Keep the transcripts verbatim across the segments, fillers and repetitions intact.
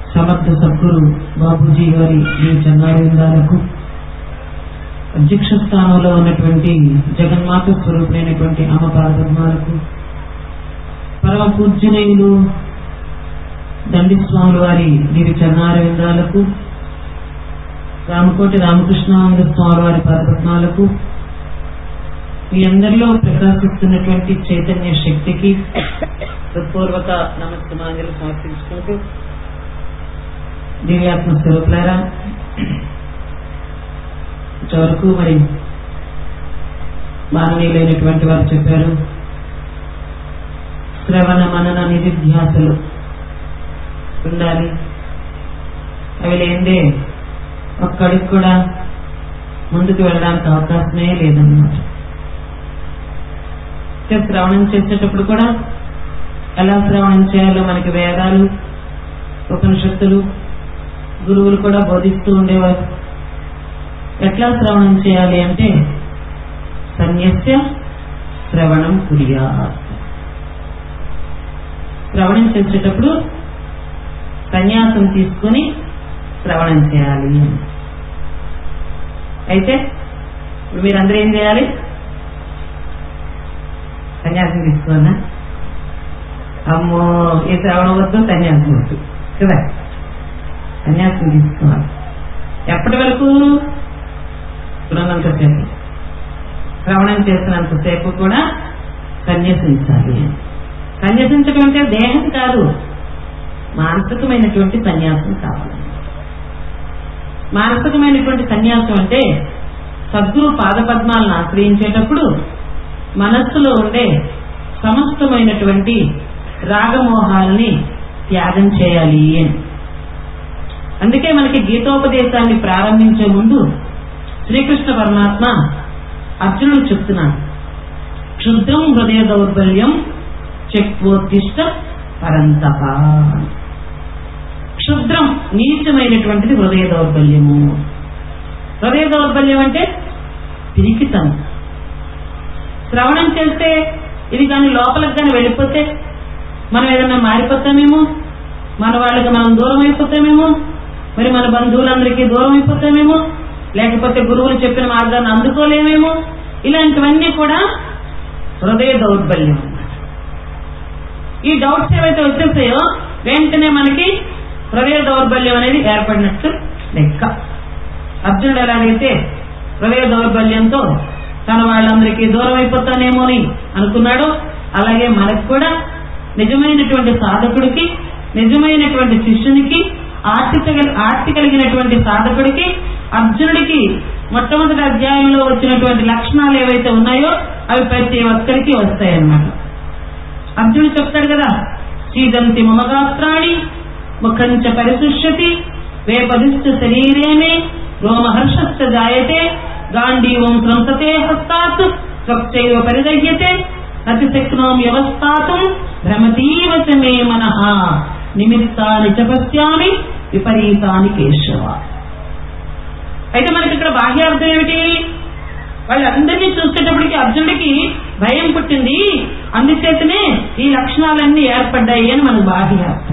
సమర్థ సద్గురు బాబూజీ గారి ఈ చన్నారిందాలకు, అధ్యక్ష స్థానంలో ఉన్నటువంటి జగన్మాత స్వరూపులైనటువంటి అమ్మ పాదపద్మాలకు, పరమ పూజ్యనీయులు దండి స్వాముల వారి గిరి చన్నారవిందాలకు, రామకోటి రామకృష్ణానంద స్వామి వారి పాదపద్మాలకు, మీ అందరిలో ప్రకాశిస్తున్నటువంటి చైతన్య శక్తికి హృత్పూర్వక నమస్కారాలు సమర్పించుకుంటూ, దివ్యాత్మ స్వరూపులారా, ఇంతవరకు మరి మాననీయులైనటువంటి వారు చెప్పారు, శ్రవణ మనన నిధిధ్యాసలు ఉండాలి. అవి లేదే ఒక్కడికి కూడా ముందుకు వెళ్ళడానికి అవకాశమే లేదన్నమాట. శ్రవణం చేసేటప్పుడు కూడా ఎలా శ్రవణం చేయాలో మనకి వేదాలు, ఉపనిషత్తులు, గురువులు కూడా బోధిస్తూ ఉండేవారు. ఎట్లా శ్రవణం చేయాలి అంటే సన్యస్య శ్రవణం కుర్యాత్. శ్రవణం చేసేటప్పుడు సన్యాసం తీసుకుని శ్రవణం చేయాలి. అయితే మీరందరూ ఏం చేయాలి? సన్యాసం తీసుకోవాలా? అమ్మో, ఈ శ్రవణం వద్దు, సన్యాసం వద్దు కదా. సన్యాసం తీసుకోవాలి. ఎప్పటి వరకు? ఉన్నంతసేపు, శ్రవణం చేసినంతసేపు కూడా సన్యాసించాలి. సన్యాసించడం అంటే దేహం కాదు, మానసికమైనటువంటి సన్యాసం కావాలి. మానసికమైనటువంటి సన్యాసం అంటే సద్గురు పాదపద్మాలను ఆశ్రయించేటప్పుడు మనస్సులో ఉండే సమస్తమైనటువంటి రాగమోహాలని త్యాగం చేయాలి అని. అందుకే మనకి గీతోపదేశాన్ని ప్రారంభించే ముందు శ్రీకృష్ణ పరమాత్మ అర్జునుడు చెప్తున్నాడు, క్షుద్రం హృదయ దౌర్బల్యం చెక్వోత్తిష్ట పరంతప. క్షుద్రం నీచమైనటువంటిది హృదయ దౌర్బల్యము. హృదయ దౌర్బల్యం అంటే పిరికితనం. శ్రవణం చేస్తే ఇది కానీ లోపలికి కానీ వెళ్ళిపోతే మనం ఏదన్నా మారిపోతామేమో, మన వాళ్ళకి మనం దూరం అయిపోతామేమో, మరి మన బంధువులందరికీ దూరం అయిపోతామేమో, లేకపోతే గురువులు చెప్పిన మార్గాన్ని అందుకోలేమేమో. ఇలాంటివన్నీ కూడా హృదయ దౌర్బల్యం. ఈ డౌట్స్ ఏవైతే వచ్చేస్తాయో వెంటనే మనకి హృదయ దౌర్బల్యం అనేది ఏర్పడినట్టు లెక్క. అర్జునుడు ఎలాగైతే హృదయ దౌర్బల్యంతో తన వాళ్ళందరికీ దూరం అయిపోతానేమో అని అనుకున్నాడు, అలాగే మనకు కూడా నిజమైనటువంటి సాధకుడికి, నిజమైనటువంటి శిష్యునికి, ఆర్తి ఆర్తి కలిగినటువంటి సాధకుడికి, అర్జునుడికి మొట్టమొదటి అధ్యాయంలో వచ్చినటువంటి లక్షణాలు ఏవైతే ఉన్నాయో అవి ప్రతి ఒక్కరికి వస్తాయన్నమాట. అర్జునుడు చెప్తాడు కదా, సీదంతి మమగాత్రాణి ముఖంచ పరిశుష్యతి వేపదిష్ట శరీరేమే రోమహర్షశ్చ జాయతే గాంధీవం సంసతే హస్తాత్ స్వచ్ఛైవ పరిదహ్యతే అతిశక్నోం వ్యవస్థాతుం భ్రమతీవ చ మే మనః నిమిత్తాని చ పశ్యామి విపరీతాని కేశవ. అయితే మనకి ఇక్కడ బాహ్యార్థం ఏమిటి? వాళ్ళందరినీ చూసేటప్పటికి అర్జునుడికి భయం పుట్టింది, అందుచేతనే ఈ లక్షణాలన్నీ ఏర్పడ్డాయి అని మనకు బాహ్యార్థం.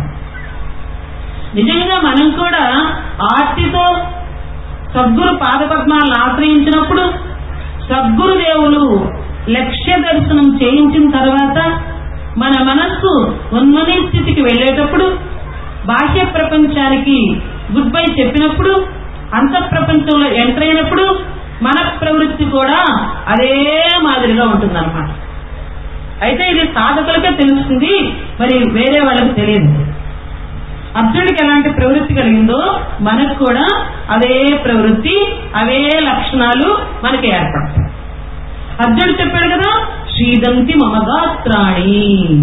నిజంగా మనం కూడా ఆర్తితో సద్గురు పాదపద్మాలను ఆశ్రయించినప్పుడు, సద్గురుదేవులు లక్ష్య దర్శనం చేయించిన తర్వాత మన మనస్సు ఉన్మనీ స్థితికి వెళ్ళేటప్పుడు, బాహ్య ప్రపంచానికి గుడ్ బై చెప్పినప్పుడు, అంతః ప్రపంచంలో ఎంటర్ అయినప్పుడు మన ప్రవృత్తి కూడా అదే మాదిరిగా ఉంటుందన్నమాట. అయితే ఇది సాధకులకే తెలుస్తుంది, మరి వేరే వాళ్ళకి తెలియదు. అర్జునుడికి ఎలాంటి ప్రవృత్తి కలిగిందో మనకు కూడా అదే ప్రవృత్తి, అవే లక్షణాలు మనకి ఏర్పడతాయి. అర్జునుడు చెప్పాడు కదా, శ్రీదంతి మమగాత్రాణి.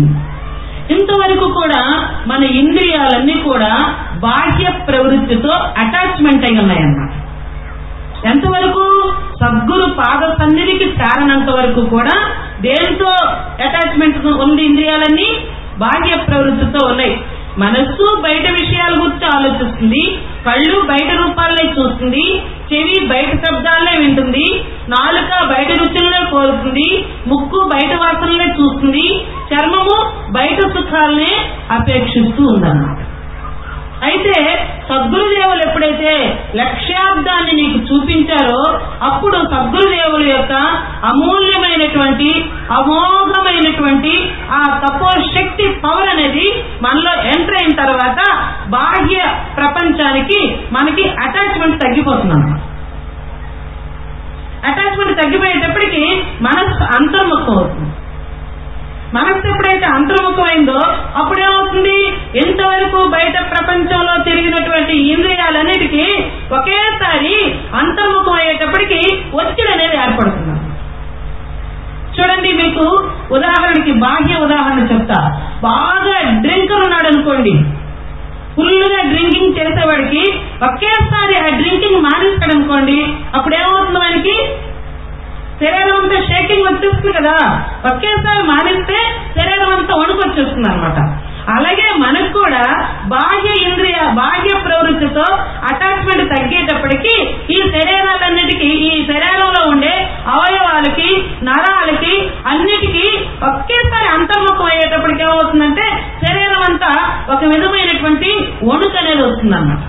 ఇంతవరకు కూడా మన ఇంద్రియాలన్నీ కూడా బాహ్య ప్రవృత్తితో అటాచ్మెంట్ అయి ఉన్నాయన్నమాట. ఎంతవరకు? సద్గురు పాద సన్నిధికి కారణంత వరకు కూడా దేనితో అటాచ్మెంట్ ఉంది? ఇంద్రియాలన్నీ బాహ్య ప్రవృత్తితో ఉన్నాయి. మనస్సు బయట విషయాల గురించి ఆలోచిస్తుంది, కళ్ళు బయట రూపాలనే చూస్తుంది, చెవి బయట శబ్దాలనే వింటుంది, నాలుక బయట రుచులనే కోరుతుంది, ముక్కు బయట వాసనలనే చూస్తుంది, చర్మము బయట సుఖాలనే అపేక్షిస్తూ ఉందన్నమాట. అయితే సద్గురుదేవులు ఎప్పుడైతే లక్ష్యార్థాన్ని నీకు చూపించారో అప్పుడు సద్గురుదేవుల యొక్క అమూల్యమైనటువంటి అమోఘమైనటువంటి ఆ తపోశక్తి పవర్ అనేది మనలో ఎంటర్ అయిన తర్వాత బాహ్య ప్రపంచానికి మనకి అటాచ్మెంట్ తగ్గిపోతుంది అన్నమాట. అటాచ్మెంట్ తగ్గిపోయేటప్పటికి మనస్సు అంతర్ముఖం అవుతుంది. మనస్సు ఎప్పుడైతే అంతర్ముఖమైందో అప్పుడేమవుతుంది, ఇంతవరకు బయట ప్రపంచంలో తిరిగినటువంటి ఇంద్రియాలన్నిటికీ ఒకేసారి అంతర్ముఖం అయ్యేటప్పటికి ఒత్తిడి అనేది ఏర్పడుతుంది. చూడండి, మీకు ఉదాహరణకి బాహ్య ఉదాహరణ చెప్తా. బాగా డ్రింకర్ ఉన్నాడు అనుకోండి, ఫుల్గా డ్రింకింగ్ చేసేవాడికి ఒకేసారి ఆ డ్రింకింగ్ మానేస్తాడు అనుకోండి, అప్పుడేమవుతుంది, వానికి శరీరం అంతా షేకింగ్ వచ్చేస్తుంది కదా. ఒకేసారి మానేస్తే శరీరం అంతా వణుకొచ్చేస్తుంది అనమాట. అలాగే మనకు కూడా బాహ్య ఇంద్రియ బాహ్య ప్రవృత్తితో అటాచ్మెంట్ తగ్గేటప్పటికి ఈ శరీరాలన్నిటికీ, ఈ శరీరంలో ఉండే అవయవాలకి నరాలకి అన్నిటికీ ఒకేసారి అంతర్ముఖం అయ్యేటప్పటికి ఏమవుతుందంటే శరీరం అంతా ఒక విధమైనటువంటి వణుకు అనేది వస్తుంది అన్నమాట.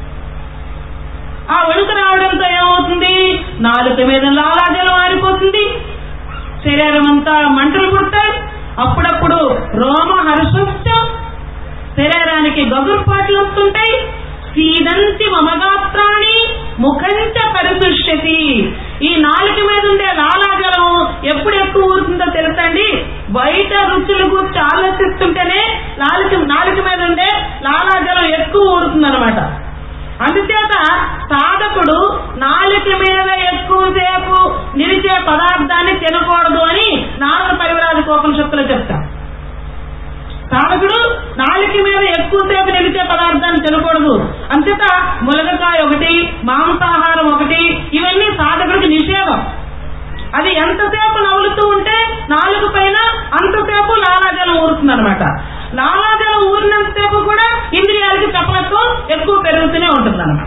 ఆ వణుకు రావడంతో ఏమవుతుంది, నాలుక మీద లాలాజలం ఆరిపోతుంది, శరీరం అంతా మంటలు పుడతాయి, అప్పుడప్పుడు రోమ హర్షస్యం, శరీరానికి గగుర్పాట్లు వస్తుంటాయి. సీదంతి మమగాత్రాన్ని ముఖంచ పరిశుష్యతి. ఈ నాలుక మీద ఉండే లాలాజలం ఎప్పుడు ఎక్కువ ఊరుతుందో తెలుసండి, బయట రుచుల గురించి ఆలోచిస్తుంటేనే నాలుక నాలుక మీద ఉండే లాలాజలం ఎక్కువ ఊరుతుంది అనమాట. అందుచేత సాధకుడు నాలుక మీద ఎక్కువసేపు నిలిచే పదార్థాన్ని తినకూడదు అని నారద పరివ్రాజ ఉపనిషత్తులో చెప్తా. సాధకుడు నాలుక మీద ఎక్కువసేపు నిలిచే పదార్థాన్ని తినకూడదు. అంచేత ములగకాయ ఒకటి, మాంసాహారం ఒకటి, ఇవన్నీ సాధకుడికి నిషేధం. అది ఎంతసేపు నవ్వులుతూ ఉంటే నాలుగు పైన అంతసేపు లాలాజలం ఊరుతుంది అనమాట. లాలాజలం ఊరినంతసేపు కూడా ఇంద్రియాలకి చపలత్వం ఎక్కువ పెరుగుతూనే ఉంటుంది అన్నమాట.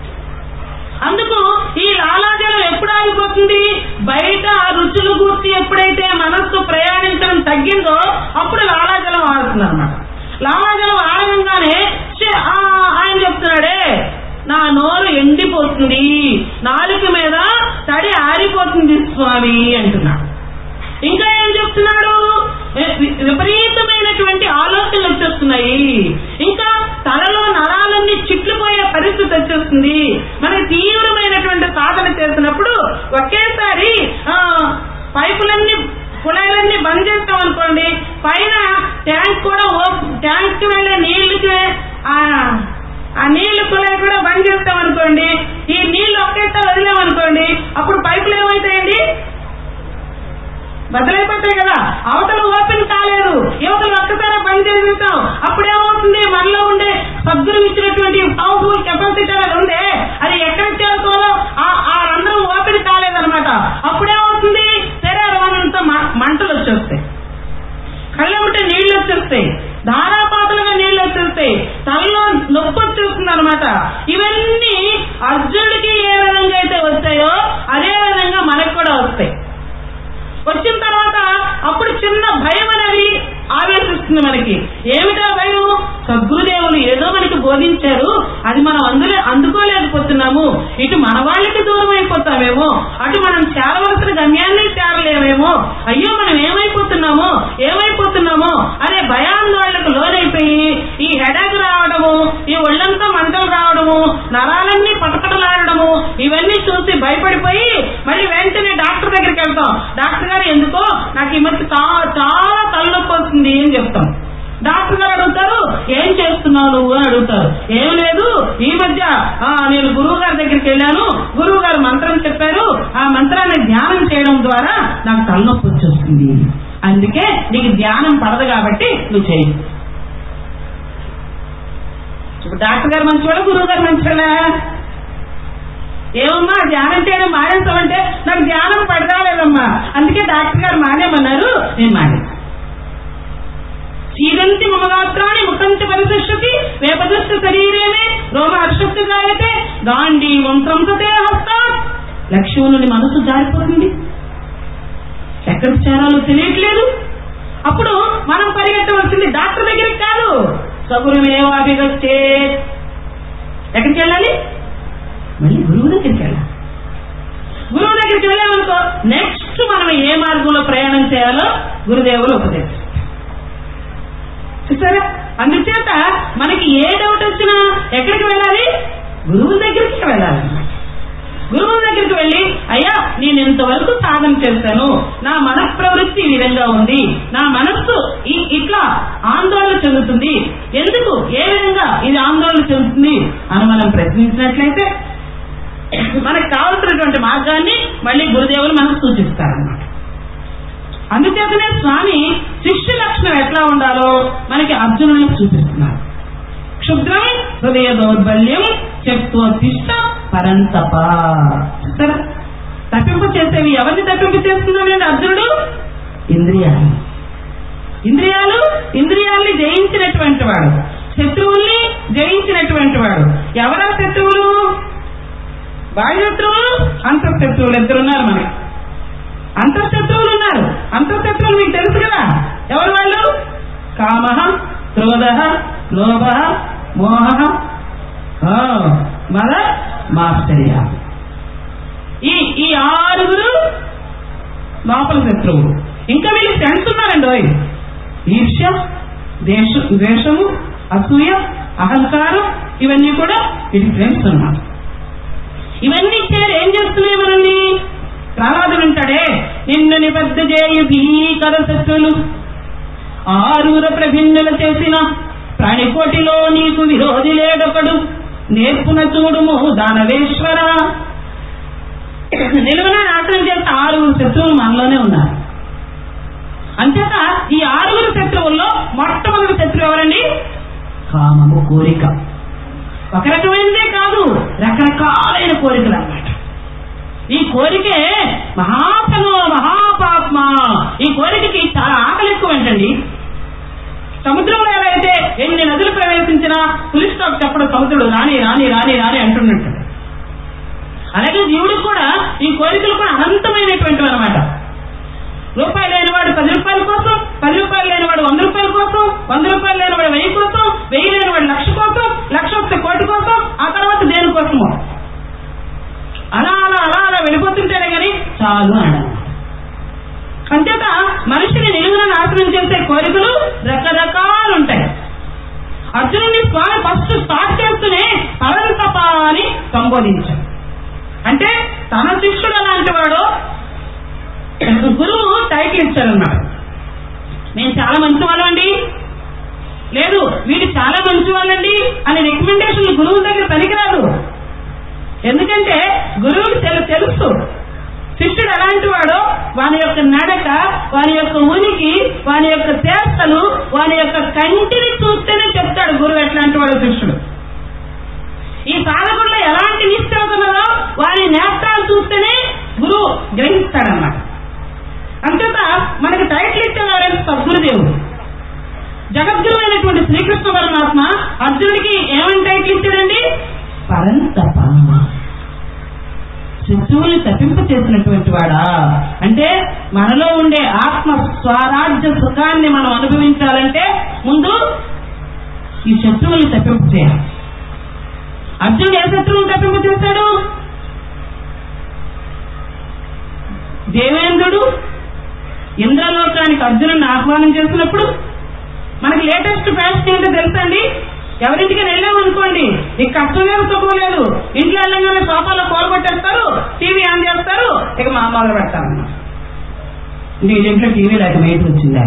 అందుకు ఈ లాలాజలం ఎప్పుడు ఆగిపోతుంది, బయట రుచులు గూర్చి ఎప్పుడైతే మనస్సు ప్రయాణించడం తగ్గిందో అప్పుడు లాలాజలం ఆడుతుంది అనమాట. లాలాజలం ఆడగానే ఆయన చెప్తున్నాడే, నా నోరు ఎండిపోతుంది, నాలుక మీద తడి ఆరిపోతుంది స్వామి అంటున్నాడు. ఇంకా ఏం చెప్తున్నాడు, విపరీతమైనటువంటి ఆలోచనలు వచ్చేస్తున్నాయి, ఇంకా తలలో నరాలన్నీ చిట్లిపోయే పరిస్థితి వచ్చేస్తుంది. మనకి తీవ్రమైనటువంటి సాధన చేసినప్పుడు ఒకేసారి పైపులన్నీ కుళాయిలన్నీ బంద్ చేస్తాం అనుకోండి, పైన ట్యాంక్ కూడా ట్యాంక్ కి వెళ్ళే నీళ్లకి ఆ నీళ్లు కుళాయి కూడా బంద్ చేస్తాం అనుకోండి, ఈ నీళ్లు ఒకేసారి వదిలేమనుకోండి, అప్పుడు పైపులు ఏమవుతాయండి, బద్దలైపోతాయి కదా. అవతల ఓపెన్ కాలేదు, యువతలు ఒక్కసారి బంద్ చేసేస్తాం, అప్పుడేమవుతుంది, మనలో ఉండే సద్గురు ఇచ్చినటువంటి పవర్ఫుల్ కెపాసిటీ అనేది ఉందే అది ఎక్కడికి చేరుకోవాలో ఆ రంధ్రం ఓపెన్ కాలేదనమాట. అప్పుడేమవుతుంది, శరీరం అంతా మంటలు వచ్చేస్తాయి, కళ్ళెంబటే నీళ్లు వచ్చేస్తాయి, ధారాపాతలుగా నీళ్లు వచ్చేస్తాయి, తలలో నొప్పి వచ్చేస్తుంది అనమాట. ఇవన్నీ అర్జునుడికి ఏ విధంగా అయితే వచ్చాయో అదే విధంగా మనకు కూడా వస్తాయి. వచ్చిన తర్వాత అప్పుడు చిన్న భయం అనేది ఆవేశిస్తుంది మనకి. ఏమిటా భయం, సద్గురుదేవులు ఏదో మనకి బోధించారు, అది మనం అందులో అందుకోలేకపోతున్నాము, ఇటు మన వాళ్ళకి దూరం అయిపోతామేమో, అటు మనం చేరవలసిన గమ్యాన్ని చేరలేమేమో, అయ్యో మనం ఏమైపోతున్నామో ఏమైపోతున్నామో అనే భయాందోళనకు లోనైపోయి ఈ హెడేక్ రావడము, ఈ ఒళ్ళంతా మంటలు రావడము, నరాలన్నీ పటపటలాడము, ఇవన్నీ చూసి భయపడిపోయి మళ్ళీ వెంటనే డాక్టర్ దగ్గరికి వెళ్తాం. డాక్టర్ గారు ఎందుకో నాకు ఈ మధ్య చాలా తలనొప్పి వస్తుంది అని చెప్తాం. డాక్టర్ గారు అడుగుతారు, ఏం చేస్తున్నావు నువ్వు అని అడుగుతారు. ఏం లేదు, ఈ మధ్య నేను గురువు గారి దగ్గరికి వెళ్ళాను, గురువు గారు మంత్రం చెప్పారు, ఆ మంత్రాన్ని ధ్యానం చేయడం ద్వారా నాకు తలనొప్పి వచ్చేస్తుంది, అందుకే నీకు ధ్యానం పడదు కాబట్టి నువ్వు చేయి. ఇప్పుడు డాక్టర్ గారు మంచివాడా, గురువు గారు మంచివాడా? ఏమమ్మా ధ్యానం చేయడం మానేస్తామంటే నాకు ధ్యానం పడదా లేదమ్మా, అందుకే డాక్టర్ గారు మానేమన్నారు, నేను మానే. సీదంతి మమగాత్రాన్ని ముఖంచ పరిశుష్యతి వేపదృష్ట శరీరేమే రోమ హర్షస్సు గాయతే గాంధీ వంశంసతే హస్త. లక్ష్మణుని మనసు జారిపోతుంది, ఎక్కడికి చేరాలో తెలియట్లేదు. అప్పుడు మనం పరిగెత్తవలసింది డాక్టర్ దగ్గరికి కాదు, సగురమేవాభిగచ్చే ఎక్కడికి వెళ్ళాలి? మళ్ళీ గురువు దగ్గరికి వెళ్ళాలి. గురువు దగ్గరికి వెళ్ళామనుకో నెక్స్ట్ మనం ఏ మార్గంలో ప్రయాణం చేయాలో గురుదేవులు ఉపదేశిస్తారు. చూసారా? అందుచేత మనకి ఏ డౌట్ వచ్చినా ఎక్కడికి వెళ్ళాలి? గురువు దగ్గరికి వెళ్ళాలన్నమాట. గురువు దగ్గరికి వెళ్ళి, అయ్యా నేను ఇంతవరకు సాధన చేశాను, నా మనఃప్రవృత్తి ఈ విధంగా ఉంది, నా మనస్సు ఇట్లా ఆందోళన చెందుతుంది, ఎందుకు ఏ విధంగా ఇది ఆందోళన చెందుతుంది అని మనం ప్రశ్నించినట్లయితే మనకు కావలసినటువంటి మార్గాన్ని మళ్ళీ గురుదేవులు మనకు సూచిస్తారన్నమాట. అందుచేతనే స్వామి శిష్య లక్షణం ఎట్లా ఉండాలో మనకి అర్జునులకు చూపిస్తున్నారు. క్షుద్రం హృదయ దౌర్బల్యం చెప్తోత్తిష్ట పరంతప. తప్పింపు చేసేవి ఎవరిని తప్పింపు చేస్తున్నాడండి అర్జునుడు? ఇంద్రియాలు. ఇంద్రియాలు ఇంద్రియాల్ని జయించినటువంటి వాడు, శత్రువుల్ని జయించినటువంటి వాడు. ఎవరా శత్రువులు? బాహ్యశత్రువులు, అంతఃశత్రువులు ఇద్దరున్నారు మనకి. అంతఃశత్రువులు ఉన్నారు. అంతఃశత్రువులు మీకు తెలుసు కదా, ఎవరు వాళ్ళు? కామ, క్రోధ, లోభ, మోహ, మద, మాత్సర్య. ఈ ఈ ఆరుగురు లోపల శత్రువులు. ఇంకా వీళ్ళు ఫ్రెండ్స్ ఉన్నారండి. ఈర్ష్య, దేశ ద్వేషము, అసూయ, అహంకారం, ఇవన్నీ కూడా వీటి ఫ్రెండ్స్ ఉన్నారు. ఇవన్నీ చేరి ఏం చేస్తున్నాయి మనల్ని? ప్రహ్లాదుడు అంటాడే, నిన్ను నిబద్ధ చేయు భీకర శత్రులు ఆరుర ప్రభిన్నులు చేసిన ప్రాణికోటిలో నీకు విరోధి లేడొకడు, నేర్పున చూడుము దానవేశ్వర. నిలువన నాశనం చేస్తే ఆరుగురు శత్రువులు మనలోనే ఉన్నారు. అంచేత ఈ ఆరుగురు శత్రువుల్లో మొట్టమొదటి శత్రువు ఎవరండి? కామము, కోరిక. ఒక రకమైనదే కాదు, రకరకాలైన కోరికలు అన్నమాట. ఈ కోరికే మహాపనో మహాపాత్మ. ఈ కోరికకి చాలా ఆకలి ఎక్కువ ఏంటండి. సముద్రంలో ఎలా అయితే ఎన్ని నదులు ప్రవేశించినా పులి స్టాప్ చెప్పడం సముద్రుడు రాని రాని రాని రాని అంటున్నట్టు, అలాగే జీవుడికి కూడా ఈ కోరికలు కూడా అనంతమైనటువంటివి అనమాట. రూపాయలు లేనివాడు పది రూపాయల కోసం, పది రూపాయలు లేనివాడు వంద రూపాయల కోసం, వంద రూపాయలు లేనివాడు వెయ్యి కోసం, వెయ్యి లేనివాడు లక్ష కోసం, లక్ష వస్తే కోటి కోసం, ఆ తర్వాత దేనికోసమో అలా అలా అలా అలా వెళ్ళిపోతుంటేనే కానీ చాలు అనడం. అంచేత మనిషిని నిలువున నాశనం చేసే కోరికలు రకరకాలు ఉంటాయి. అర్జునుడిని స్వామి ఫస్ట్ స్టార్ట్ చేస్తూనే పరంతప అని సంబోధించారు. అంటే తన శిష్యుడు అలాంటి వాడు గురువు టైటిల్ ఇచ్చారన్నమాట. మేము చాలా మంచి వాళ్ళండి, లేదు వీడు చాలా మంచి వాళ్ళండి అని రికమెండేషన్ గురువు దగ్గర పనికిరాదు. ఎందుకంటే గురువుకి తెలుసు శిష్యుడు ఎలాంటి వాడో, వాని యొక్క నడక, వాని యొక్క ఉనికి, వాని యొక్క చేష్టలు, వాని యొక్క కంటిని చూస్తేనే చెప్తాడు గురువు ఎట్లాంటి వాడు శిష్యుడు. ఈ సాధకుల్లో ఎలాంటి నిశ్చలత ఉన్నదో వారి నేత్రాలు చూస్తేనే గురువు గ్రహిస్తాడన్నమాట. అంతేత మనకి టైటిల్ ఇచ్చేవారంటే సద్గురుదేవుడు. జగద్గురు అయినటువంటి శ్రీకృష్ణ పరమాత్మ అర్జునుడికి ఏమని టైటిల్ ఇచ్చాడండి? పరంతప. శత్రువుల్ని తప్పింపు చేసినటువంటి వాడా. అంటే మనలో ఉండే ఆత్మ స్వరాజ్య సుఖాన్ని మనం అనుభవించాలంటే ముందు ఈ శత్రువుల్ని తప్పింపు చేయాలి. అర్జునుడు ఏ శత్రువుని తప్పింపు చేశాడు? దేవేంద్రుడు ఇంద్రలోకానికి అర్జునుడిని ఆహ్వానం చేసినప్పుడు మనకి లేటెస్ట్ ఫ్యాషన్ ఏంటో తెలుసండి. ఎవరింటికి వెళ్ళామనుకోండి, ఇక కష్టం లేదు, సుఖం లేదు. ఇంట్లో వెళ్ళగానే సోఫాలో కోలగొట్టేస్తారు, టీవీ ఆన్ చేస్తారు, ఇక మా మొదలు పెడతారన్నమాట. నీ ఇంట్లో టీవీ లేక మీ ఇంటికి వచ్చిందా?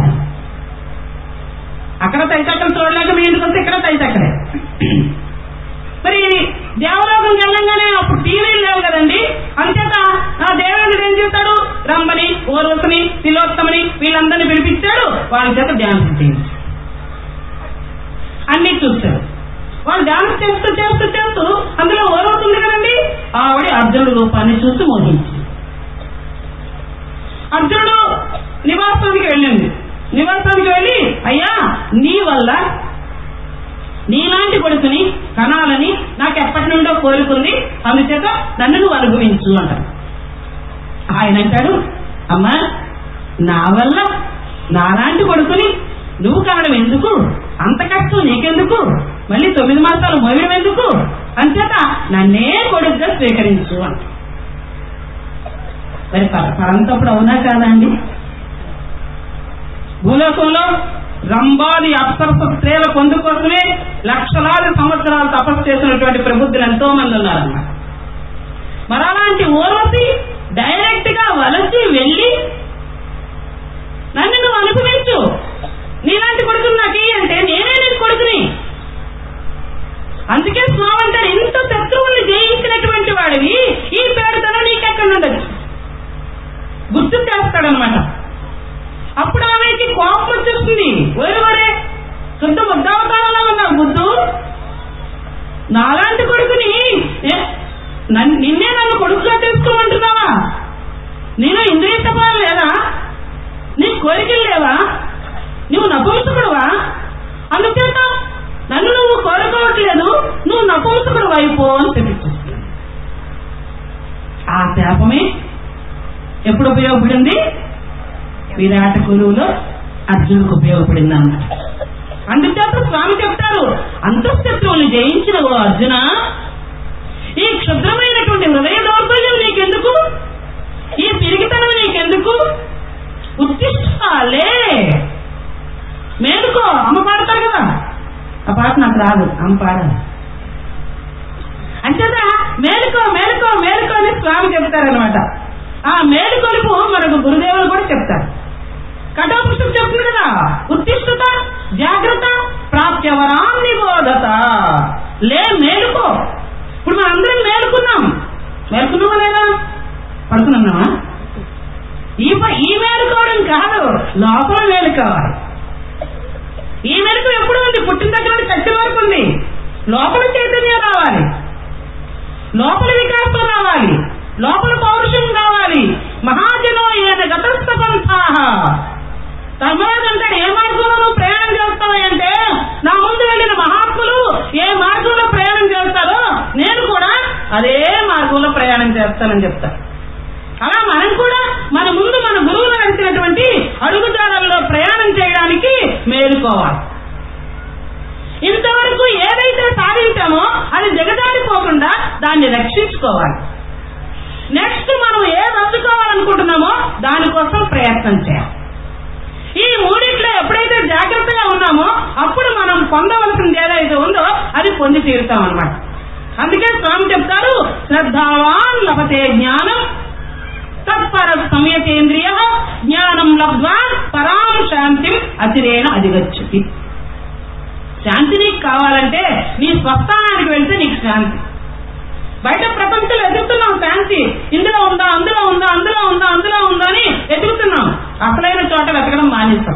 అక్కడ తైతక్కలు చూడలేక మీ ఇంటికి వస్తే ఇక్కడ తైతక్కలే. మరి దేవలోకం వెళ్ళంగానే అప్పుడు టీవీలు లేవు కదండి. అంచేత ఆ దేవేంద్రుడు ఏం చేస్తాడు? రమ్మని, ఓర్వశని, తిలోత్తమని వీళ్ళందరినీ పిలిపించాడు. వాళ్ళ చేత ధ్యానం చేయించాడు. అన్ని చూస్తారు. వాళ్ళు ధ్యానం చేస్తూ చేస్తూ చేస్తూ అందులో ఓర్వతుంది కదండి, ఆవిడ అర్జునుడు రూపాన్ని చూసి మోహించింది. అర్జునుడు నివాసానికి వెళ్ళింది. నివాసానికి వెళ్ళి, అయ్యా నీ వల్ల నీలాంటి కొడుకుని కనాలని నాకు ఎప్పటి నుండో కోరుకుంది, అందుచేత నన్ను నువ్వు అనుభవించు అంటాడు. ఆయన అంటాడు, అమ్మా నా వల్ల నాలాంటి కొడుకుని నువ్వు కనడం ఎందుకు? అంత కష్టం నీకెందుకు? మళ్ళీ తొమ్మిది మాసాలు మోయడం ఎందుకు? అంచేత నన్నే కొడుకుగా స్వీకరించు అంట. మరి పరంతప్పుడు అవునా కాదా అండి? భూలోకంలో రంభాది అప్సరస స్త్రీల పొందు కోసమే లక్షలాది సంవత్సరాలు తపస్సు చేసినటువంటి ప్రబుద్ధులు ఎంతో మంది ఉన్నారన్నమాట. మరి అలాంటి ఊర్వశి డైరెక్ట్ గా వలసి వెళ్ళి నన్ను నువ్వు అనుభవించు, నీలాంటి కొడుకుని నాకు అంటే నేనే నీకు కొడుకుని. అందుకే స్వామి అంటారు, ఇంత శత్రువుల్ని జయించినటువంటి వాడివి ఈ పేరుతనం నీకెక్కడ ఉండదు గుర్తు చేస్తాడనమాట. అప్పుడు ఆమెకి కోపం వచ్చేస్తుంది. ఒరే ఒరే శుద్ధ బుద్ధావతారంలో ఉన్నావు బుద్ధు, నాలాంటి కొడుకుని నిన్నే నన్ను కొడుకుగా తెలుసుకోమంటున్నావా? నేను ఇంద్రియ తపాలు లేదా? నీకు కోరికలు లేవా? నువ్వు నపుంసకుడువా? అందుచేత నన్ను నువ్వు కోరుకోవట్లేదు, నువ్వు నపుంసకుడు వైపు అని చెప్పి ఆ శాపమే ఎప్పుడు ఉపయోగపడింది? విరాట గురువులో అర్జునుకు ఉపయోగపడింది అన్నమాట. అందుచేత స్వామి చెప్తారు, అంతఃశత్రువుని జయించిన ఓ అర్జున, ఈ క్షుద్రమైనటువంటి హృదయ దౌర్బల్యం నీకెందుకు? ఈ పిరిగితనం నీకెందుకు? ఉత్తిష్టాలే, మేలుకో. అమ్మ పాడతారు కదా, ఆ పాట నాకు రాదు, అమ్మ పాడాలి. అంచేత మేలుకో మేలుకో మేలుకో అని స్వామి చెప్తారనమాట. ఆ మేలుకొలుపు మనకు గురుదేవులు కూడా చెప్తారు. కఠోపనిషత్తు చెప్తుంది కదా, ఉత్తిష్ఠత జాగ్రత్త ప్రాప్త్యవరాం నిబోధత. లే మేలుకో. ఇప్పుడు మనం అందరం మేలుకున్నాం, మేలుకున్నామా లేదా? పడుకున్నామా? ఈ ఈ మేలుకోవడం కాదు, లోపల మేలుకోవాలి. ఈ మేలుకు ఎప్పుడు ఉంది? పుట్టిన దగ్గర చచ్చి వరకు ఉంది. లోపల చైతన్యం రావాలి, లోపల వికాసం రావాలి, లోపల పౌరుషం కావాలి. మహాజనో ఏన గతస్థ పంథాః. ధర్మరాజు అంటాడు, ఏ మార్గంలో నువ్వు ప్రయాణం చేస్తావు అంటే, నా ముందు వెళ్ళిన మహాత్ములు ఏ మార్గంలో ప్రయాణం చేస్తారో నేను కూడా అదే మార్గంలో ప్రయాణం చేస్తానని చెప్తాను. అలా మనం కూడా మన ముందు మన గురువులు నడిచినటువంటి అడుగుజాడల్లో ప్రయాణం చేయడానికి మేలుకోవాలి. ఇంతవరకు ఏదైతే సాధించామో అది జగదాడిపోకుండా దాన్ని రక్షించుకోవాలి. నెక్స్ట్ మనం ఏది అందుకోవాలనుకుంటున్నామో దానికోసం ప్రయత్నం చేయాలి. ఈ మూడింట్లో ఎప్పుడైతే జాగ్రత్తగా ఉన్నామో అప్పుడు మనం పొందవలసింది ఏదైతే ఉందో అది పొంది తీరుతాం అన్నమాట. అందుకే స్వామి చెప్తారు, శ్రద్ధావాన్ లభతే జ్ఞానం తత్పర సంయతేంద్రియ జ్ఞానం లబ్ధ్వా పరాం శాంతిం అచిరేణ అధిగచ్చతి. శాంతి నీకు కావాలంటే నీ స్వస్థానానికి వెళ్తే నీకు శాంతి. బయట ప్రపంచంలో ఎదుగుతున్నాం శాంతి, ఇందులో ఉందా అందులో ఉందా అందులో ఉందా అందులో ఉందా అని ఎదుగుతున్నాం. అసలైన చోట వెతకడం మానేస్తాం.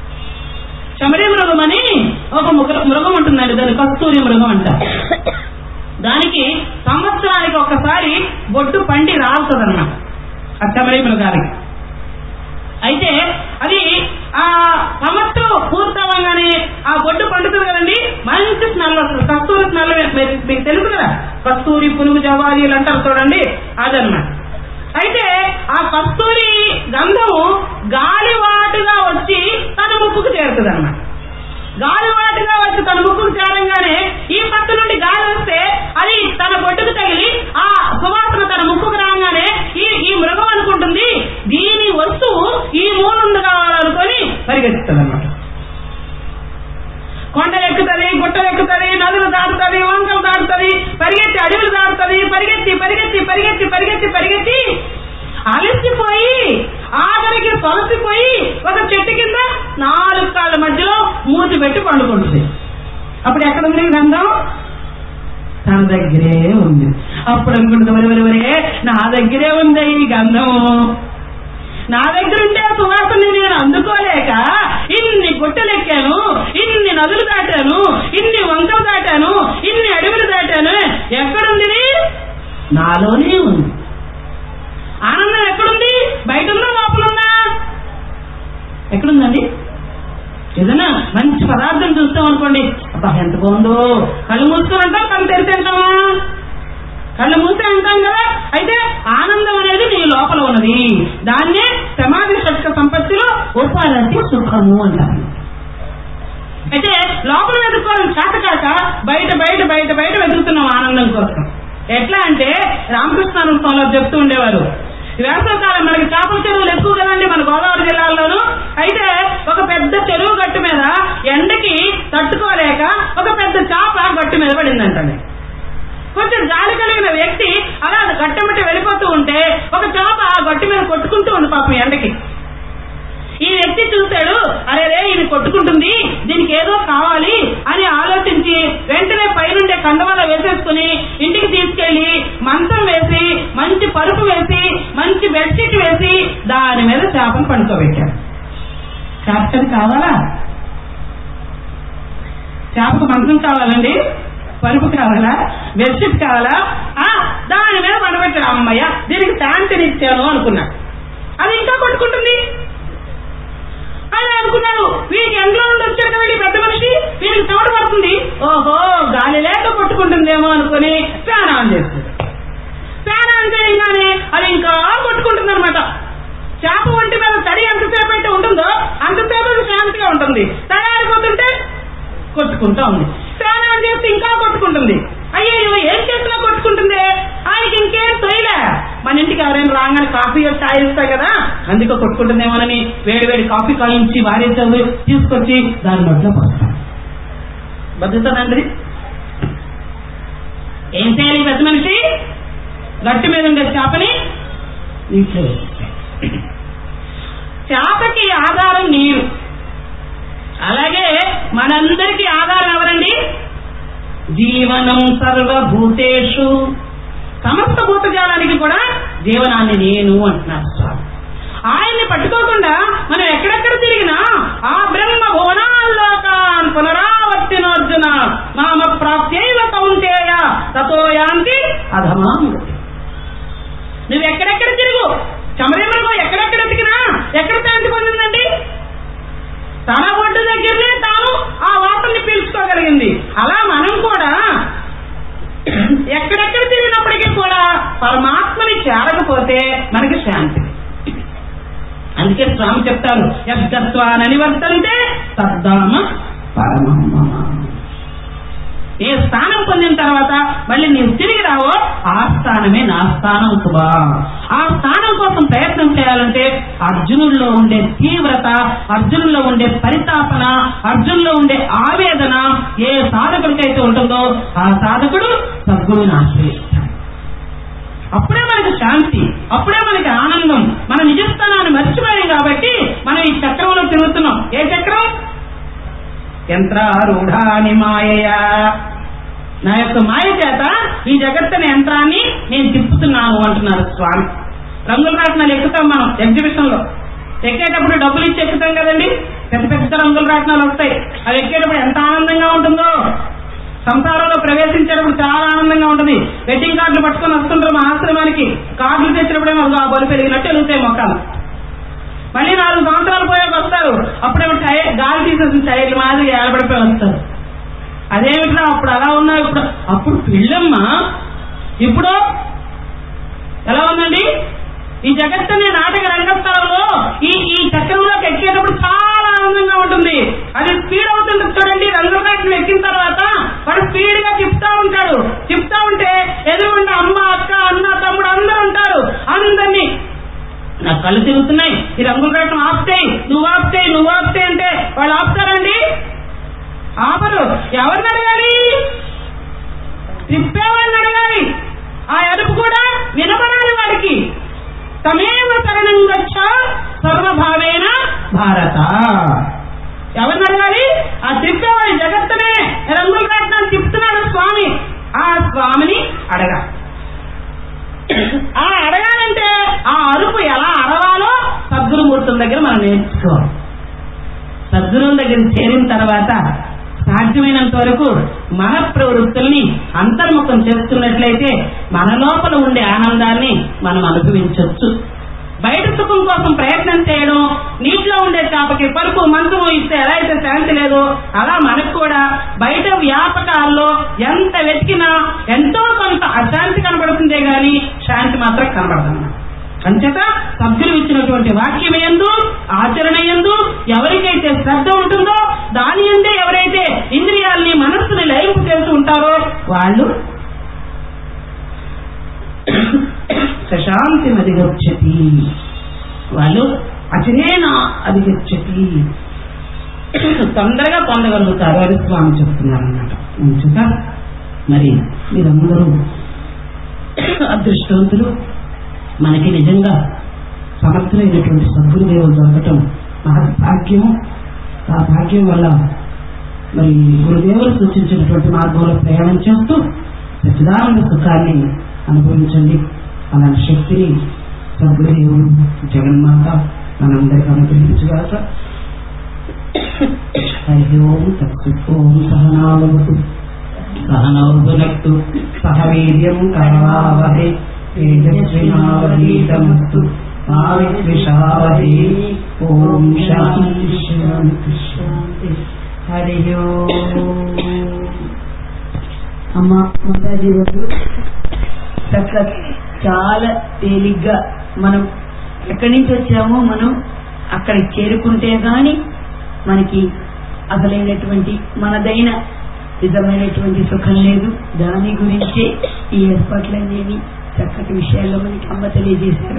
చమరీ మృగం అని ఒక మృగం ఉంటుందండి, దాని కస్తూరి మృగం అంటారు. దానికి సంవత్సరానికి ఒకసారి బొట్టు పండి రాలుతుందన్నమాట ఆ చమరీ మృగానికి. అయితే అది ఆ సంవత్సరం పూర్తవగానే ఆ బొట్టు పండుతుంది కదండి, మంచి స్మెల్ వస్తుంది. కస్తూరి స్మెల్ మీకు తెలుసు కదా, కస్తూరి పులుగు జవారీలు అంటారు చూడండి, అదన్నమాట. అయితే ఆ కస్తూరి గంధము గాలివాటుగా వచ్చి తన ముక్కుకు చేరుతుంది అన్నమాట. గాలివాటుగా వచ్చి తన ముక్కుకు చేరంగానే ఈ పక్క నుండి గాలి వస్తే అది తన బొట్టుకు తగిలి ఆ సువాసన తన ముక్కుకు రాగానే ఈ ఈ మృగం అనుకుంటుంది దీని వస్తువు ఈ మూలందు కావాలనుకొని పరిగెత్తుతుంది అన్నమాట. కొండలు ఎక్కుతుంది, గుట్టలు ఎక్కుతుంది, నదులు దాటుతుంది, వంకలు దాటుతుంది, పరిగెత్తి అడవులు దాటుతుంది, పరిగెత్తి పరిగెత్తి పరిగెత్తి పరిగెత్తి పరిగెత్తి అలసిపోయి ఆఖరికి తొలసిపోయి ఒక చెట్టు కింద నాలుగు కాళ్ళ మధ్యలో మూతి పెట్టి పండుకుంటుంది. అప్పుడు ఎక్కడ ఉంది గంధం? తన దగ్గరే ఉంది. అప్పుడు అనుకుంటుంది, వరి వరి వరే నా దగ్గరే ఉంది ఈ గంధం, నా దగ్గర ఉంటే సువాసనని నేను అందుకోలేక ఇన్ని గుట్టలు ఎక్కాను, ఇన్ని నదులు దాటాను, ఇన్ని వంకలు దాటాను, ఇన్ని అడవులు దాటాను, ఎక్కడుంది? నాలోనే ఉంది. ఆనందం ఎక్కడుంది? బయట ఉందా లోపలుందా? ఎక్కడుందండి? ఏదైనా మంచి పదార్థం చూస్తాం అనుకోండి, అబ్బా ఎంత బాగుందో, కళ్ళు మూసుకొని అంటాం, కళ్ళు తెరిచి అంటామా? కళ్ళు మూసే అంటాం కదా. అయితే ఆనందం అనేది నీ లోపల ఉన్నది, దాన్నే సమాధి షట్క సంపత్తిలో ఉపారతి సుఖము అంటారు. అయితే లోపల వెతుక్కోవడం చేత కాక బయట బయట బయట బయట వెతుకుతున్నాం ఆనందం ఎట్లా అంటే రామకృష్ణానందంలో చెప్తూ ఉండేవారు, వేసవకాలం మనకి చేపల చెరువులు ఎక్కువ కదండి మన గోదావరి జిల్లాల్లోనూ. అయితే ఒక పెద్ద చెరువు గట్టు మీద ఎండకి తట్టుకోలేక ఒక పెద్ద చేప గట్టు మీద పడిందంటండి. కొంచెం జాలి కలిగిన వ్యక్తి అలా గట్టెమ్మటి వెళ్ళిపోతూ ఉంటే ఒక చేప ఆ గట్టు మీద కొట్టుకుంటూ ఉంది పాపం ఎండకి. ఈ వ్యక్తి చూశాడు, అరే రే ఇది కొట్టుకుంటుంది, దీనికి ఏదో కావాలి అని ఆలోచించి వెంటనే పైనుండే కండవాల వేసేసుకుని ఇంటికి తీసుకెళ్లి మంచం వేసి మంచి పరుపు వేసి మంచి బెడ్షీట్ వేసి దాని మీద చేపను పడుకోబెట్టాడు. చేపకి కావాలా? చేపకు మంచం కావాలండి, పరుపు కావాలా, బెడ్షీట్ కావాలా? దాని మీద పడబెట్టాడు. అమ్మయ్య దీనికి శాంతినిచ్చాను అనుకున్నాడు. అది ఇంకా కొట్టుకుంటుంది అని అనుకున్నాడు. వీడికి ఎండలో నుండి వచ్చాక వీడి పెద్ద మనిషి వీడికి చెమట పడుతుంది, ఓహో గాలి లేక కొట్టుకుంటుందేమో అనుకుని ఫ్యాన్ ఆన్ చేస్తుంది. ఫ్యాన్ ఆన్ చేయగానే అది ఇంకా కొట్టుకుంటుంది అనమాట. చేప ఒంటి మీద తడి ఎంతసేపు అయితే ఉంటుందో అంతసేపు అది శాంతిగా ఉంటుంది, తయారైపోతుంటే కొట్టుకుంటా ఉంది. ఫ్యాన్ ఆన్ చేస్తే ఇంకా కొట్టుకుంటుంది. అయ్యో ఏం చేసినా కొట్టుకుంటుంది. ఆయనకి ఇంకేం తొయలే, మన ఇంటికి ఎవరైనా రాగానే కాఫీ చాయ్ ఇస్తాయి కదా, అందుకే కొట్టుకుంటుందేమోనని వేడి వేడి కాఫీ కాయించి వారేసాము తీసుకొచ్చి దాని మధ్యలో పోస్తాను. బతుకుతానండి. ఏం చేయాలి పెద్ద మనిషి? గట్టి మీద ఉండే చేపని నీటిలో చేపకి ఆధారం నీరు. అలాగే మనందరికీ ఆధారం ఎవరండి? జీవనం సర్వభూతేషు, సమస్త భూతజాలానికి కూడా జీవనాన్ని నేను అంటున్నారు స్వామి. ఆయన్ని పట్టుకోకుండా మనం ఎక్కడెక్కడ తిరిగినా ఆ బ్రహ్మ భువనాల్లోకాన్ పునరావర్తినోర్జున నామ ప్రాప్త్యైవ కౌంతేయ తతో యాంతి అధమాం. నువ్వు ఎక్కడెక్కడ తిరుగు, చమరేమనుకో ఎక్కడెక్కడ తిరిగినా ఎక్కడ శాంతి పొందిందండి? తన ఒడ్డు దగ్గరనే తాను ఆ వాసనని పీల్చుకోగలిగింది. అలా మనం కూడా ఎక్కడెక్కడ తిరిగినప్పటికీ కూడా పరమాత్మని చేరకపోతే మనకి శాంతి. అందుకే స్వామి చెప్తారు, యద్గత్వానని వర్తంతే తద్ధామ పరమం. ఏ స్థానం పొందిన తర్వాత మళ్ళీ నీవు తిరిగి రావో ఆ స్థానమే నా స్థానం సుబా. ఆ స్థానం కోసం ప్రయత్నం చేయాలంటే అర్జునుల్లో ఉండే తీవ్రత, అర్జునుల్లో ఉండే పరితాపన, అర్జునుల్లో ఉండే ఆవేదన ఏ సాధకుడికైతే ఉంటుందో ఆ సాధకుడు సద్గురువుని ఆశ్రయిస్తాడు. అప్పుడే మనకి శాంతి, అప్పుడే మనకి ఆనందం. మన నిజస్థానాన్ని మర్చిపోయాం కాబట్టి మనం ఈ చక్రంలో తిరుగుతున్నాం. ఏ చక్రం? యంత్రారూఢాని మాయయా, నా యొక్క మాయ చేత ఈ జగత్తని యంత్రాన్ని నేను తిప్పుతున్నాను అంటున్నారు స్వామి. రంగుల రాట్నాలు ఎక్కుతాం మనం ఎగ్జిబిషన్ లో. ఎక్కేటప్పుడు డబ్బులు ఇచ్చి ఎక్కుతాం కదండి, పెద్ద పెద్ద రంగుల రాట్నాలు వస్తాయి. అవి ఎక్కేటప్పుడు ఎంత ఆనందంగా ఉంటుందో. సంసారంలో ప్రవేశించేటప్పుడు చాలా ఆనందంగా ఉంటుంది. వెడ్డింగ్ కార్డులు పట్టుకొని వస్తుంటారు మా ఆశ్రమానికి. కార్డులు తెచ్చినప్పుడేమో ఆ బలి పెరిగినట్టు వెళ్తాయి మొక్కలు. మళ్ళీ నాలుగు సంవత్సరాలు పోయాక వస్తారు, అప్పుడేమో టైర్ గాలి తీసేసిన టైర్లు మాదిరి ఏలబడిపోయి వస్తారు. అదేమిట్లా అప్పుడు అలా ఉన్నా, ఇప్పుడు అప్పుడు పెళ్ళమ్మా, ఇప్పుడు ఎలా ఉందండి? ఈ జగత్తనే నాటక రంగస్థలంలో ఈ ఈ చక్రంలోకి ఎక్కేటప్పుడు చాలా ఆనందంగా ఉంటుంది. అది స్పీడ్ అవుతుంటుంది చూడండి. రంగురాట్నం ఎక్కిన తర్వాత వాడు స్పీడ్ గా తిప్పుతా ఉంటాడు. తిప్పుతా ఉంటే ఎదురుగుండా అమ్మ, అక్క, అన్న, తమ్ముడు అందరూ ఉంటారు. అందరినీ నా కళ్ళు తిరుగుతున్నాయి, ఈ రంగుల రాట్నం ఆపుతాయి, నువ్వు ఆపుతాయి నువ్వు ఆపుతాయి అంటే వాళ్ళు ఆపుతారండి? ఆపరు. ఎవరిని అడగాలి? తిప్పేవాడిని అడగాలి. ఆ అదుపు కూడా వినపడాలి వాడికి. తమేవ శరణం గచ్చ సర్వభావేన భారత. ఎవరిని అడగాలి? ఆ తిప్పేవాడి జగత్తనే రంగుల రాట్నాన్ని తిప్పుతున్నాడు స్వామి, ఆ స్వామిని అడగాలి. ఆ అడగాలంటే ఆ అరుపు ఎలా అరవాలో సద్గురుమూర్తుల దగ్గర మనం నేర్చుకోవాలి. సద్గురువుల దగ్గర చేరిన తర్వాత సాధ్యమైనంత వరకు మన ప్రవృత్తుల్ని అంతర్ముఖం చేస్తున్నట్లయితే మన లోపల ఉండే ఆనందాన్ని మనం అనుభవించవచ్చు. బయట సుఖం కోసం ప్రయత్నం చేయడం, నీటిలో ఉండే చేపకి పరుపు మంచము ఇస్తే ఎలా అయితే శాంతి లేదు, అలా మనకు కూడా బయట వ్యాపకాల్లో ఎంత వెతికినా ఎంతో కొంత అశాంతి కనబడుతుందే గాని శాంతి మాత్రం కనబడదు. అంచేత సభ్యులు ఇచ్చినటువంటి వాక్యం యందు, ఆచరణ యందు ఎవరికైతే శ్రద్ధ ఉంటుందో, దాని యందే ఎవరైతే ఇంద్రియాల్ని మనస్సుని లయింపు చేస్తూ ఉంటారో వాళ్ళు శాంతిమధిగచ్చతి, వాళ్ళు అచరేణ అధిగచ్చతి, తొందరగా పొందగలుగుతారు అని స్వామి చెప్తున్నారన్నమాట. మంచిత మరి మీరందరూ అదృష్టవంతులు. మనకి నిజంగా సమర్థులైనటువంటి సద్గురుదేవులు దొరకటం మహద్భాగ్యము. ఆ భాగ్యం వల్ల మరి గురుదేవులు సూచించినటువంటి మార్గంలో ప్రయాణం చేస్తూ సచ్చిదానంద సుఖాన్ని అనుభవించండి. అలాంటి శక్తిని సద్గురుదేవుడు జగన్మాత మనందరికీ అనుగ్రహించగాక. హరి ఓం తత్సత్. ఓం సహనావతు సహనౌ భునక్తు సహ వీర్యం కరవావహై తేజస్వినావధీతమస్తు మా విద్విషావహై. ఓం శాంతి శాంతి శాంతి. హరి ఓం. అమ్మ మాతాజీ గారు చక్క చాలా తేలిగ్గా మనం ఎక్కడి నుంచి వచ్చామో మనం అక్కడికి చేరుకుంటే గాని మనకి అసలైనటువంటి మనదైన నిజమైనటువంటి సుఖం లేదు. దాని గురించే ఈ ఏర్పాట్లనేవి చక్కటి విషయాల్లో మనకి అమ్మ తెలియజేశారు.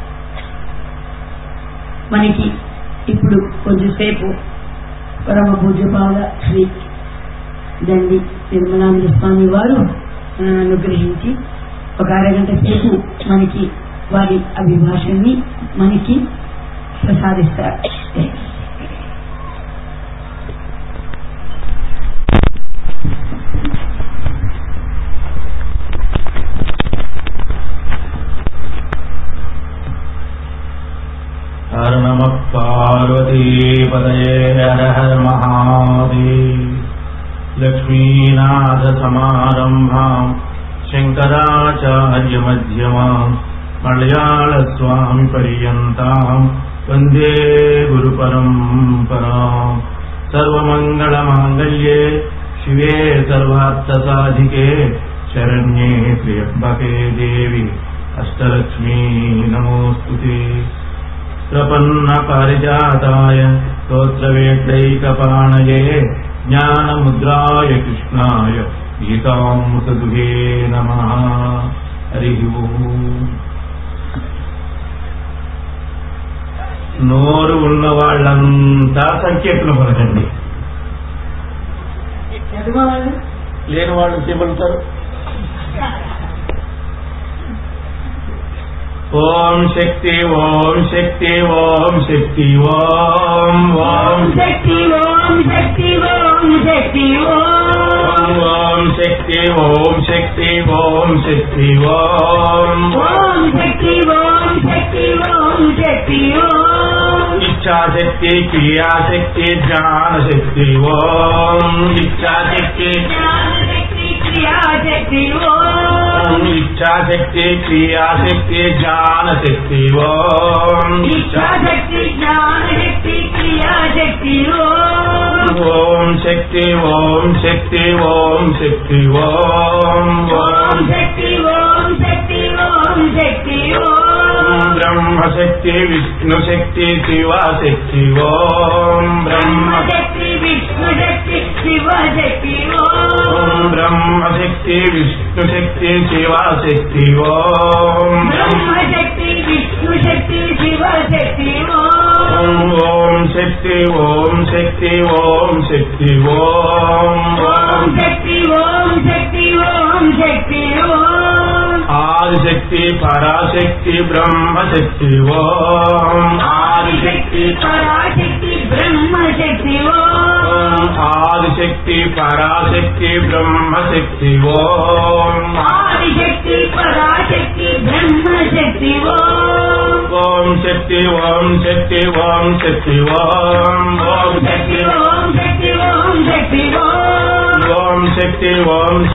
మనకి ఇప్పుడు కొంచెంసేపు పరమ పూజ్యపాద శ్రీ దండి నిర్మలానంద స్వామి వారు అనుగ్రహించి ఒక అరగంట సేపు మనకి వారి అభిభాషణని మనకి ప్రసాదిస్తారు. హర నమ పార్వతీపతయే హర హర మహాదేవ్. లక్ష్మీనాథ సమారంభాం శంకరాచార్య మధ్యమాం మలయాళ స్వామి పర్యంతాం వందే గురు పరంపరాం. సర్వమంగళ మాంగళ్యే శివే సర్వార్థ సాధికే శరణ్యే త్ర్యంబకే దేవి అష్టలక్ష్మీ నమోస్తుతే. ప్రపన్న పారిజాతాయ స్తోత్రవేట్రైకపాణయే జ్ఞానముద్రాయ కృష్ణాయ గీతామృతదుహే నమః. హరి ఓం. నోరు ఉన్న వాళ్ళంతా సంకీర్తన పలకండి, లేని వాళ్ళు చేయబడతారు. ఓం శక్తి ఓం శక్తి ఓం శక్తి ఓం ఓం శక్తి ఓం శక్తి ఓం శక్తి ఓం ఓం శక్తి ఓం శక్తి ఓం శక్తి ఓం ఓం శక్తి ఓం శక్తి ఓం శక్తి ఓం ఇచ్ఛాశక్తి క్రియాశక్తి జ్ఞానశక్తి ఓం ఇచ్ఛాశక్తి జ్ఞానశక్తి క్రియాశక్తి ఓం ఇచ్ఛాశక్తి క్రియాశక్తి జ్ఞానశక్తి ఓం ఇచ్ఛాశక్తి జ్ఞానశక్తి క్రియాశక్తి ఓం ఓం శక్తి ఓం శక్తి ఓం శక్తి ఓం ఓం శక్తి ఓం శక్తి ఓం శక్తి ఓం బ్రహ్మశక్తి విష్ణుశక్తి శివశక్తి ఓం బ్రహ్మశక్తి విష్ణుశక్తి శివశక్తి ఓం బ్రహ్మశక్తి విష్ణుశక్తి శివశక్తి ఓం బ్రహ్మశక్తి విష్ణుశక్తి శివశక్తి ఓం ఓం శక్తి ఓం శక్తి ఓం శక్తి ఓం ఓం శక్తి ఓం శక్తి ఓం శక్తి ఓం ఆదిశక్తి పరాశక్తి బ్రహ్మశక్తి ఓం ఆదిశక్తి పరాశక్తి బ్రహ్మశక్తి ఓం ఆదిశక్తి పరాశక్తి బ్రహ్మశక్తి ఓం ఆదిశక్తి పరాశక్తి బ్రహ్మశక్తి ఓం ఓం శక్తి ఓం శక్తి ఓం శక్తి ఓం ఓం శక్తి శక్తి ఓం శక్తి ఓం శక్తి ఓం ఓం శక్తి ఓం